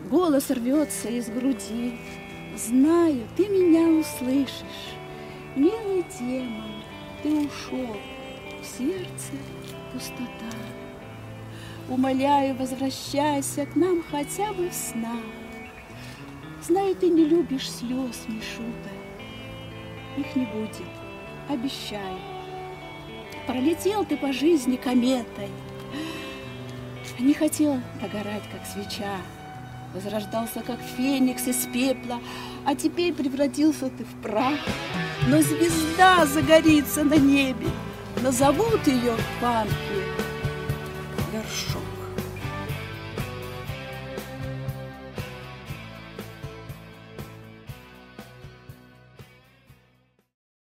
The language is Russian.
Голос рвется из груди. Знаю, ты меня услышишь. Милый демон, ты ушел, в сердце пустота. Умоляю, возвращайся к нам хотя бы в снах. Знаю, ты не любишь слез, Мишута. Их не будет, обещаю. Пролетел ты по жизни кометой. Не хотел догорать, как свеча. Возрождался, как феникс из пепла. А теперь превратился ты в прах. Но звезда загорится на небе. Назовут ее в парке Горшок.